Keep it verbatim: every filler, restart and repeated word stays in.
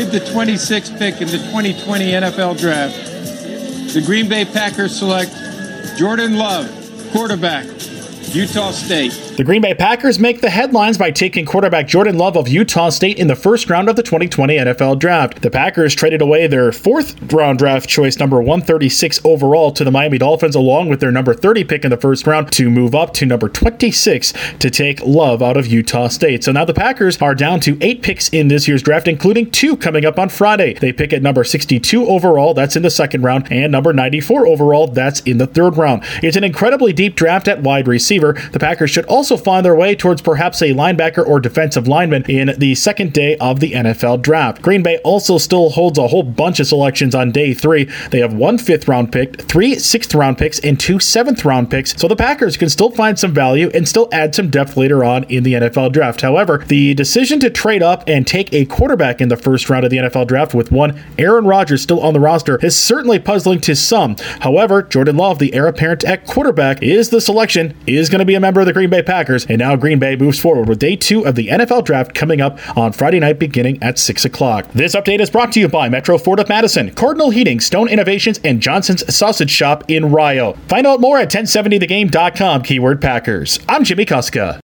With the twenty-sixth pick in the twenty twenty N F L Draft, the Green Bay Packers select Jordan Love, quarterback, Utah State. The Green Bay Packers make the headlines by taking quarterback Jordan Love of Utah State in the first round of the twenty twenty N F L Draft. The Packers traded away their fourth round draft choice, number one thirty-six overall, to the Miami Dolphins, along with their number thirty pick in the first round, to move up to number twenty-six to take Love out of Utah State. So now the Packers are down to eight picks in this year's draft, including two coming up on Friday. They pick at number sixty-two overall, that's in the second round, and number ninety-four overall, that's in the third round. It's an incredibly deep draft at wide receiver. The Packers should also find their way towards perhaps a linebacker or defensive lineman in the second day of the N F L Draft. Green Bay also still holds a whole bunch of selections on day three. They have one fifth round pick, three sixth round picks, and two seventh round picks, so the Packers can still find some value and still add some depth later on in the N F L Draft. However, the decision to trade up and take a quarterback in the first round of the N F L Draft with one Aaron Rodgers still on the roster is certainly puzzling to some. However, Jordan Love, the heir apparent at quarterback, is the selection, is going to be a member of the Green Bay Packers, and now Green Bay moves forward with day two of the N F L Draft coming up on Friday night beginning at six o'clock. This update is brought to you by Metro Ford of Madison, Cardinal Heating, Stone Innovations, and Johnson's Sausage Shop in Rio. Find out more at ten seventy the game dot com, keyword Packers. I'm Jimmy Kuska.